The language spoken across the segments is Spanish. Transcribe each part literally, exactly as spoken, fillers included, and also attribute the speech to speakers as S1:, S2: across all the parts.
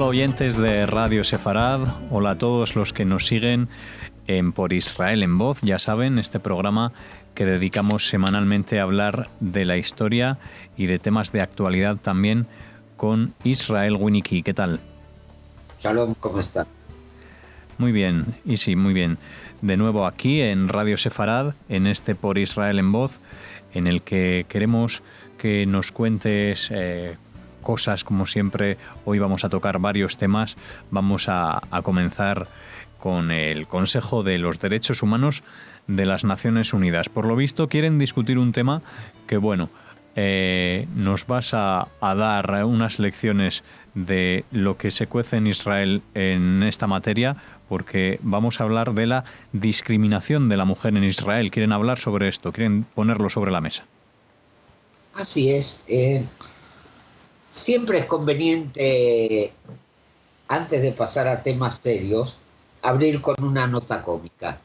S1: Hola oyentes de Radio Sefarad, hola a todos los que nos siguen en Por Israel en Voz. Ya saben, este programa que dedicamos semanalmente a hablar de la historia y de temas de actualidad también con Israel Winnicki. ¿Qué tal?
S2: Shalom, ¿cómo está?
S1: Muy bien, y sí, muy bien. De nuevo aquí en Radio Sefarad, en este Por Israel en Voz, en el que queremos que nos cuentes eh, cosas, como siempre. Hoy vamos a tocar varios temas. Vamos a, a comenzar con el Consejo de los Derechos Humanos de las Naciones Unidas. Por lo visto quieren discutir un tema que, bueno, eh, nos vas a, a dar unas lecciones de lo que se cuece en Israel en esta materia, porque vamos a hablar de la discriminación de la mujer en Israel. Quieren hablar sobre esto, quieren ponerlo sobre la mesa.
S2: Así es. Eh, siempre es conveniente, antes de pasar a temas serios, abrir con una nota cómica.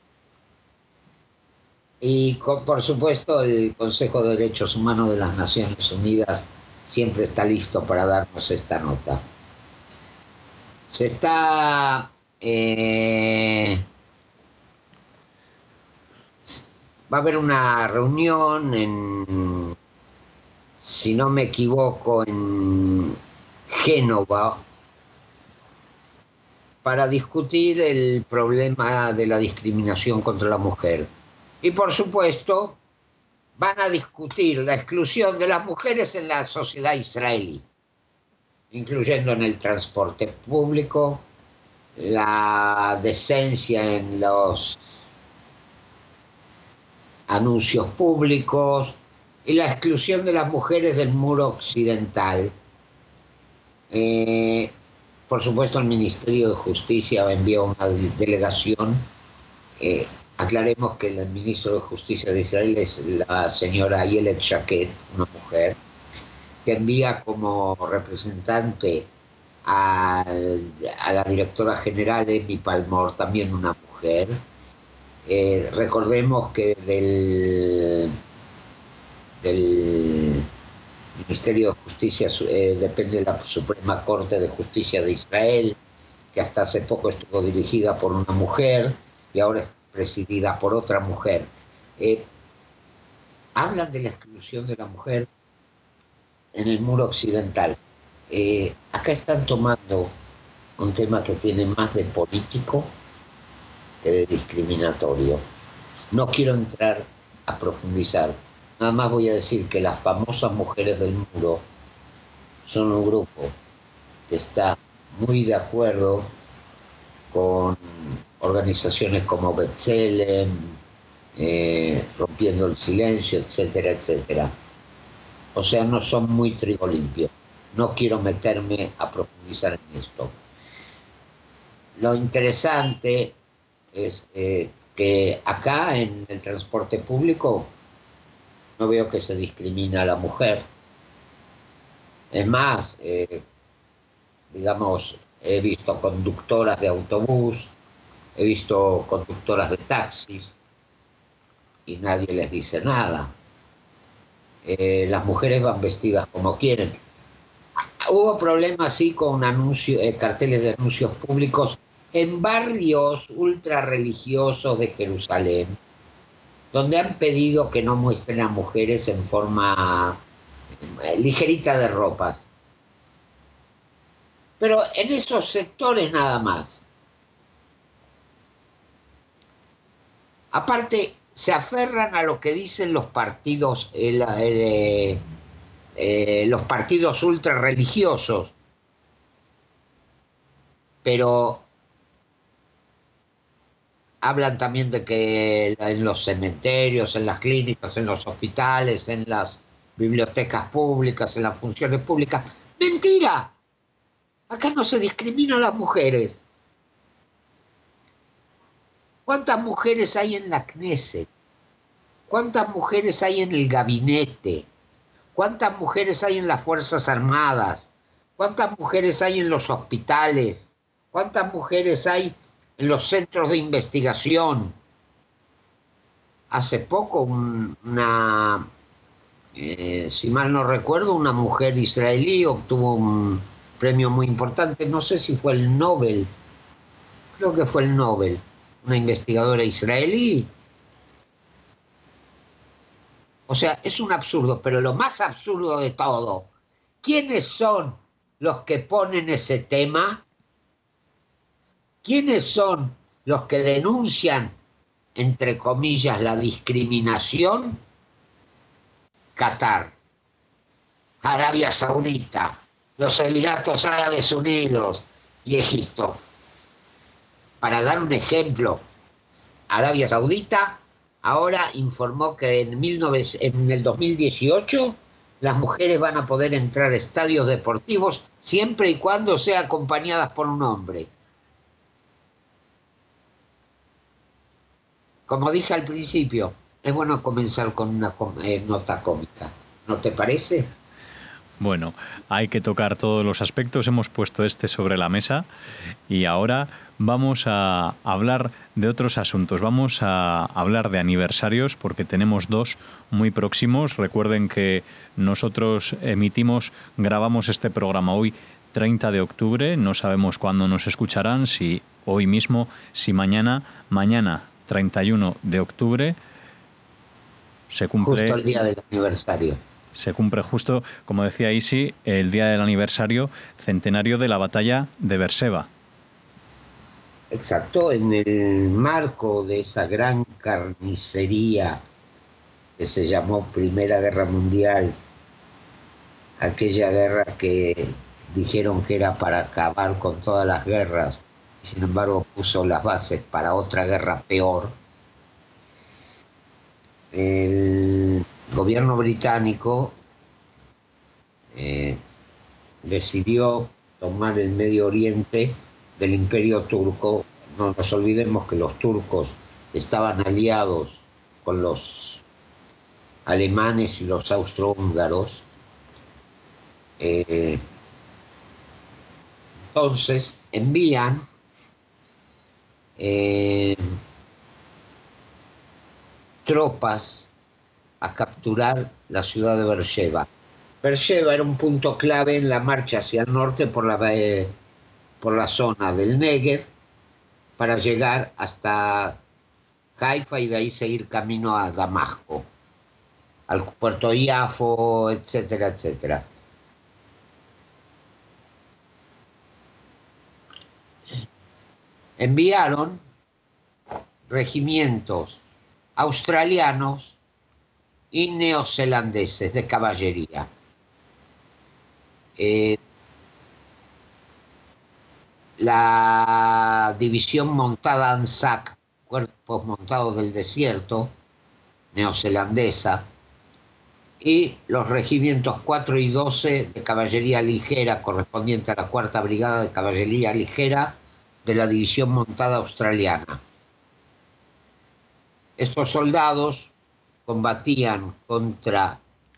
S2: Y con, por supuesto el Consejo de Derechos Humanos de las Naciones Unidas siempre está listo para darnos esta nota. Se está... Eh, va a haber una reunión en, si no me equivoco, en Génova, para discutir el problema de la discriminación contra la mujer. Y por supuesto, van a discutir la exclusión de las mujeres en la sociedad israelí, incluyendo en el transporte público, la decencia en los anuncios públicos y la exclusión de las mujeres del muro occidental. Eh, por supuesto, el Ministerio de Justicia envió una delegación. Eh, aclaremos que el ministro de Justicia de Israel es la señora Ayelet Shaked, una mujer, que envía como representante a, a la directora general Emi Palmor, también una mujer. Eh, recordemos que del, del Ministerio de Justicia eh, depende la Suprema Corte de Justicia de Israel, que hasta hace poco estuvo dirigida por una mujer y ahora es presidida por otra mujer. Eh, hablan de la exclusión de la mujer en el muro occidental. Eh, acá están tomando un tema que tiene más de político que de discriminatorio. No quiero entrar a profundizar. Nada más voy a decir que las famosas mujeres del muro son un grupo que está muy de acuerdo con organizaciones como B'Tselem, eh, Rompiendo el Silencio, etcétera, etcétera. O sea, no son muy trigo limpio. No quiero meterme a profundizar en esto. Lo interesante es eh, que acá en el transporte público no veo que se discrimina a la mujer. Es más, eh, digamos, he visto conductoras de autobús, he visto conductoras de taxis y nadie les dice nada. Eh, las mujeres van vestidas como quieren. Hubo problemas, sí, con anuncio, eh, carteles de anuncios públicos en barrios ultra religiosos de Jerusalén, donde han pedido que no muestren a mujeres en forma eh, ligerita de ropas. Pero en esos sectores nada más. Aparte, se aferran a lo que dicen los partidos, el, el, eh, los partidos ultra religiosos, pero hablan también de que en los cementerios, en las clínicas, en los hospitales, en las bibliotecas públicas, en las funciones públicas. ¡Mentira! Acá no se discrimina a las mujeres. ¿Cuántas mujeres hay en la Knesset? ¿Cuántas mujeres hay en el gabinete? ¿Cuántas mujeres hay en las Fuerzas Armadas? ¿Cuántas mujeres hay en los hospitales? ¿Cuántas mujeres hay en los centros de investigación? Hace poco un, una, eh, si mal no recuerdo, una mujer israelí obtuvo un premio muy importante, no sé si fue el Nobel, creo que fue el Nobel, una investigadora israelí. O sea, es un absurdo, pero lo más absurdo de todo, ¿quiénes son los que ponen ese tema? ¿Quiénes son los que denuncian, entre comillas, la discriminación? Qatar, Arabia Saudita, los Emiratos Árabes Unidos y Egipto. Para dar un ejemplo, Arabia Saudita ahora informó que en, mil novecientos, en el dos mil dieciocho las mujeres van a poder entrar a estadios deportivos siempre y cuando sean acompañadas por un hombre. Como dije al principio, es bueno comenzar con una eh, nota cómica, ¿no te parece?
S1: Bueno, hay que tocar todos los aspectos, hemos puesto este sobre la mesa y ahora vamos a hablar de otros asuntos. Vamos a hablar de aniversarios porque tenemos dos muy próximos. Recuerden que nosotros emitimos, grabamos este programa hoy treinta de octubre, no sabemos cuándo nos escucharán, si hoy mismo, si mañana, mañana treinta y uno de octubre se cumple...
S2: Justo el día del aniversario.
S1: Se cumple justo, como decía Isi, el día del aniversario centenario de la batalla de Beerseba.
S2: Exacto, en el marco de esa gran carnicería que se llamó Primera Guerra Mundial, aquella guerra que dijeron que era para acabar con todas las guerras, y sin embargo puso las bases para otra guerra peor. El gobierno británico eh, decidió tomar el Medio Oriente del Imperio Turco. No nos olvidemos que los turcos estaban aliados con los alemanes y los austrohúngaros. Eh, entonces envían eh, tropas a capturar la ciudad de Beersheba. Beersheba era un punto clave en la marcha hacia el norte por la, eh, por la zona del Negev para llegar hasta Haifa y de ahí seguir camino a Damasco, al puerto Yafo, etcétera, etcétera. Enviaron regimientos australianos y neozelandeses de caballería. Eh, la división montada ANZAC, cuerpos montados del desierto, neozelandesa, y los regimientos cuatro y doce de caballería ligera, correspondiente a la cuarta brigada de caballería ligera de la división montada australiana. Estos soldados combatían contra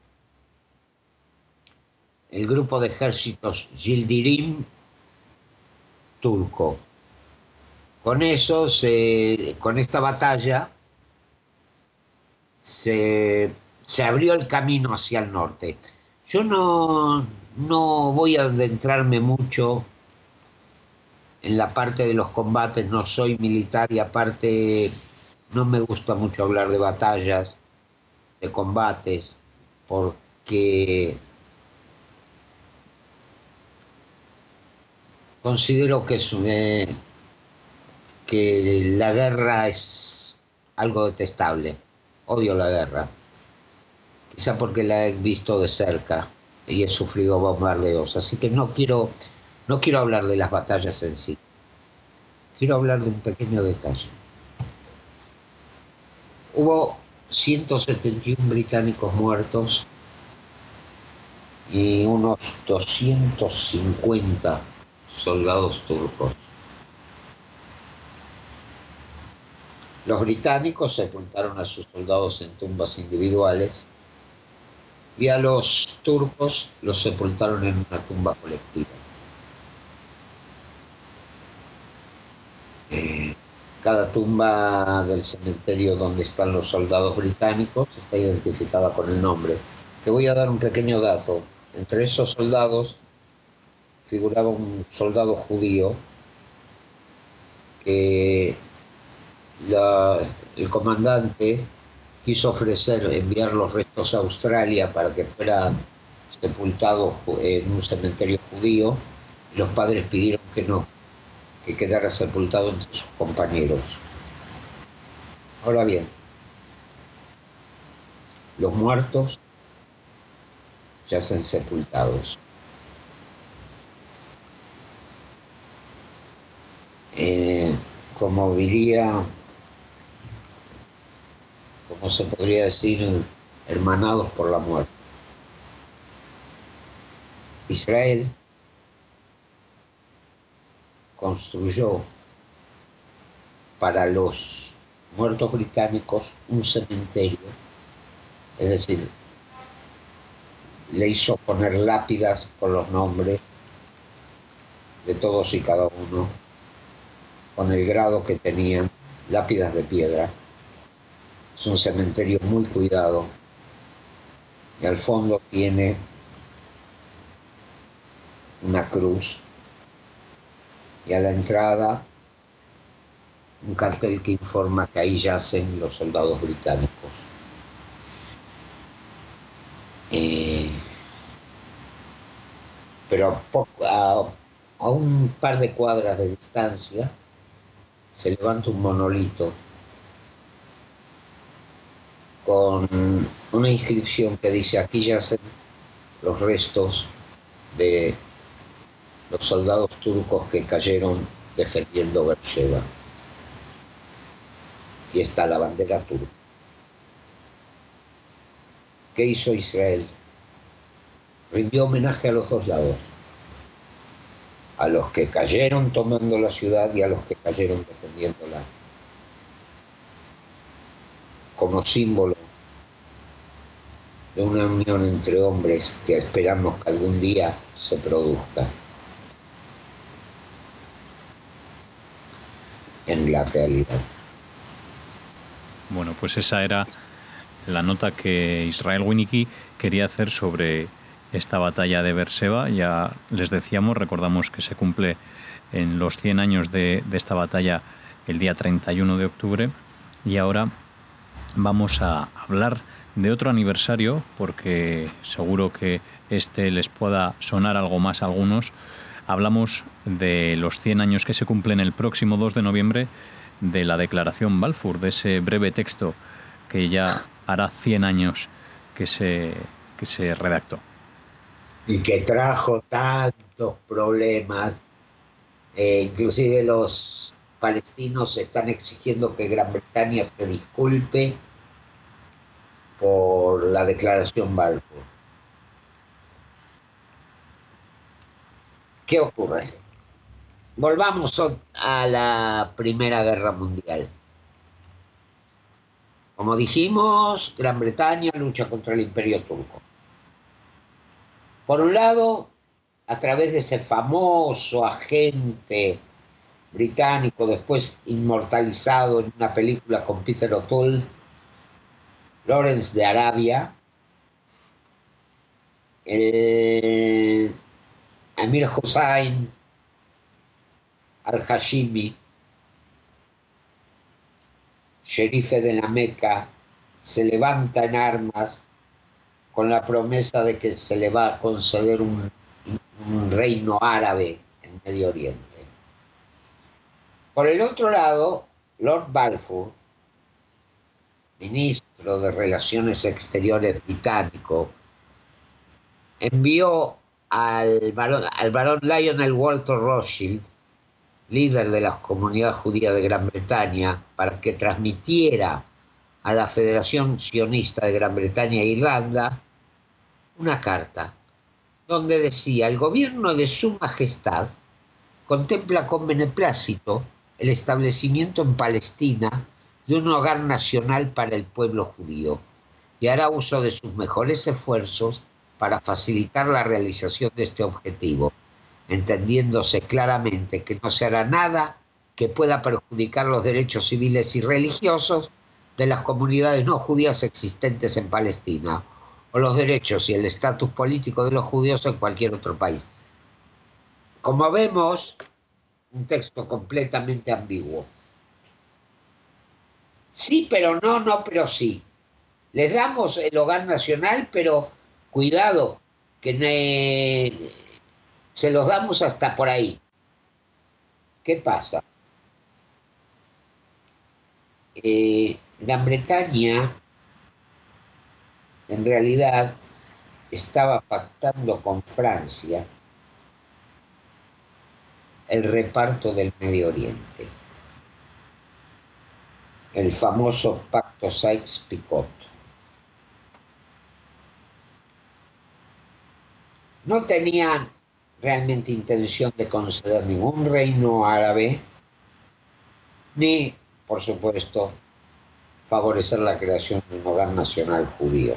S2: el grupo de ejércitos Yildirim turco. Con eso, se, con esta batalla, se, se abrió el camino hacia el norte. Yo no, no voy a adentrarme mucho en la parte de los combates, no soy militar y aparte no me gusta mucho hablar de batallas, de combates, porque considero que es un, eh, que la guerra es algo detestable. Odio la guerra, quizá porque la he visto de cerca y he sufrido bombardeos, así que no quiero, no quiero hablar de las batallas en sí. Quiero hablar de un pequeño detalle. Hubo ciento setenta y uno británicos muertos y unos doscientos cincuenta soldados turcos. Los británicos sepultaron a sus soldados en tumbas individuales y a los turcos los sepultaron en una tumba colectiva. Eh, cada tumba del cementerio donde están los soldados británicos está identificada con el nombre. Te voy a dar un pequeño dato. Entre esos soldados figuraba un soldado judío que la, el comandante quiso ofrecer enviar los restos a Australia para que fuera sepultado en un cementerio judío, y los padres pidieron que no, que quedara sepultado entre sus compañeros. Ahora bien, los muertos yacen sepultados. Eh, como diría, como se podría decir, hermanados por la muerte. Israel construyó para los muertos británicos un cementerio, es decir, le hizo poner lápidas con los nombres de todos y cada uno, con el grado que tenían, lápidas de piedra. Es un cementerio muy cuidado y al fondo tiene una cruz y a la entrada un cartel que informa que ahí yacen los soldados británicos. Eh, pero a, a un par de cuadras de distancia se levanta un monolito con una inscripción que dice: aquí yacen los restos de los soldados turcos que cayeron defendiendo Beersheba. Y está la bandera turca. ¿Qué hizo Israel? Rindió homenaje a los dos lados, a los que cayeron tomando la ciudad y a los que cayeron defendiéndola, como símbolo de una unión entre hombres que esperamos que algún día se produzca en la realidad.
S1: Bueno, pues esa era la nota que Israel Winicky quería hacer sobre esta batalla de Beersheba. Ya les decíamos, recordamos que se cumple en los cien años de, de esta batalla el día treinta y uno de octubre, y ahora vamos a hablar de otro aniversario, porque seguro que este les pueda sonar algo más a algunos. Hablamos de los cien años que se cumplen el próximo dos de noviembre de la Declaración Balfour, de ese breve texto que ya hará cien años que se, que se redactó.
S2: Y que trajo tantos problemas. Eh, inclusive los palestinos están exigiendo que Gran Bretaña se disculpe por la Declaración Balfour. ¿Qué ocurre? Volvamos a la Primera Guerra Mundial. Como dijimos, Gran Bretaña lucha contra el Imperio Turco. Por un lado, a través de ese famoso agente británico, después inmortalizado en una película con Peter O'Toole, Lawrence de Arabia, el Amir Hussain al-Hashimi, sherife de la Meca, se levanta en armas con la promesa de que se le va a conceder un, un reino árabe en Medio Oriente. Por el otro lado, Lord Balfour, ministro de Relaciones Exteriores británico, envió al barón, al barón Lionel Walter Rothschild, líder de la comunidad judía de Gran Bretaña, para que transmitiera a la Federación Sionista de Gran Bretaña e Irlanda una carta donde decía: el gobierno de su majestad contempla con beneplácito el establecimiento en Palestina de un hogar nacional para el pueblo judío y hará uso de sus mejores esfuerzos para facilitar la realización de este objetivo, entendiéndose claramente que no se hará nada que pueda perjudicar los derechos civiles y religiosos de las comunidades no judías existentes en Palestina, o los derechos y el estatus político de los judíos en cualquier otro país. Como vemos, un texto completamente ambiguo. Sí, pero no, no, pero sí. Les damos el hogar nacional, pero cuidado, que ne... se los damos hasta por ahí. ¿Qué pasa? Eh, Gran Bretaña, en realidad, estaba pactando con Francia el reparto del Medio Oriente, el famoso pacto Sykes-Picot. No tenían realmente intención de conceder ningún reino árabe, ni, por supuesto, favorecer la creación de un hogar nacional judío.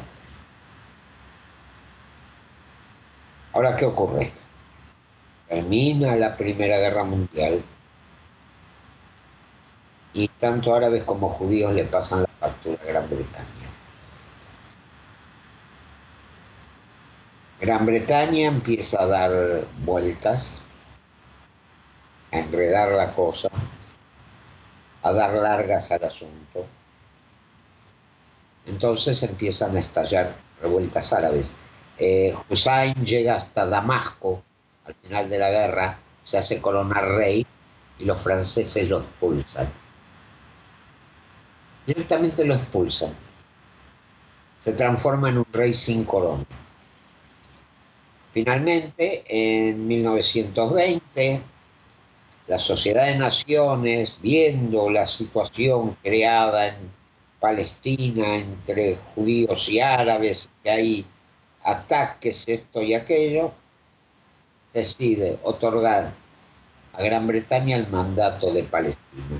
S2: Ahora, ¿qué ocurre? Termina la Primera Guerra Mundial y tanto árabes como judíos le pasan la factura a Gran Bretaña. Gran Bretaña empieza a dar vueltas, a enredar la cosa, a dar largas al asunto. Entonces empiezan a estallar revueltas árabes. Eh, Hussein llega hasta Damasco al final de la guerra, se hace coronar rey y los franceses lo expulsan. Directamente lo expulsan. Se transforma en un rey sin corona. Finalmente, en mil novecientos veinte, la Sociedad de Naciones, viendo la situación creada en Palestina entre judíos y árabes, que hay ataques, esto y aquello, decide otorgar a Gran Bretaña el mandato de Palestina.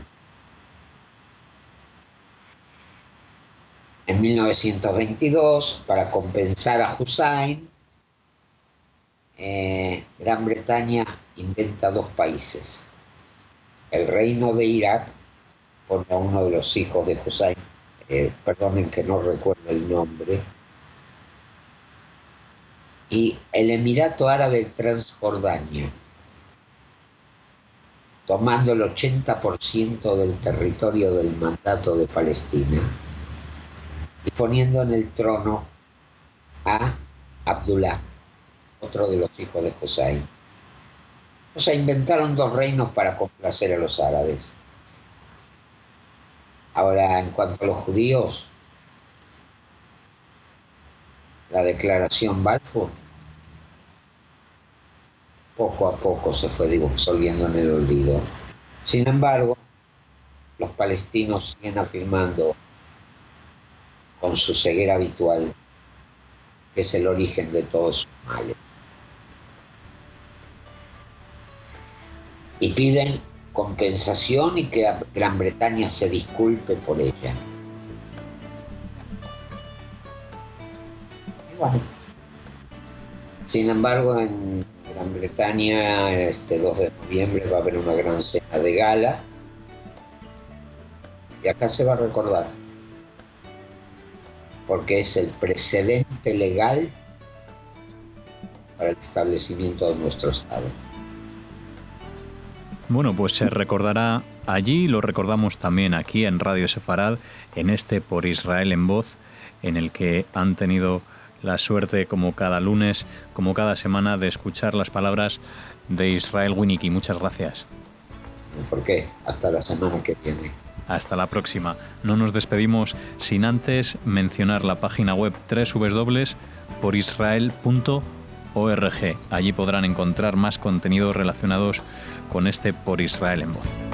S2: En mil novecientos veintidós, para compensar a Hussein, eh, Gran Bretaña inventa dos países. El reino de Irak, pone a uno de los hijos de Hussein, eh, perdonen que no recuerdo el nombre, y el Emirato Árabe de Transjordania, tomando el ochenta por ciento del territorio del mandato de Palestina y poniendo en el trono a Abdullah, otro de los hijos de Hussein. O sea, inventaron dos reinos para complacer a los árabes. Ahora, en cuanto a los judíos, la declaración Balfour poco a poco se fue disolviendo en el olvido. Sin embargo, los palestinos siguen afirmando con su ceguera habitual que es el origen de todos sus males. Y piden compensación y que Gran Bretaña se disculpe por ella. Y bueno, sin embargo, en Gran Bretaña, este dos de noviembre, va a haber una gran cena de gala y acá se va a recordar, porque es el precedente legal para el establecimiento de nuestro Estado.
S1: Bueno, pues se recordará allí, lo recordamos también aquí en Radio Sefarad, en este Por Israel en Voz, en el que han tenido la suerte, como cada lunes, como cada semana, de escuchar las palabras de Israel Winicky. Muchas gracias.
S2: ¿Por qué? Hasta la semana que viene.
S1: Hasta la próxima. No nos despedimos sin antes mencionar la página web doble u doble u doble u punto por israel punto org. Allí podrán encontrar más contenidos relacionados con este Por Israel en Voz.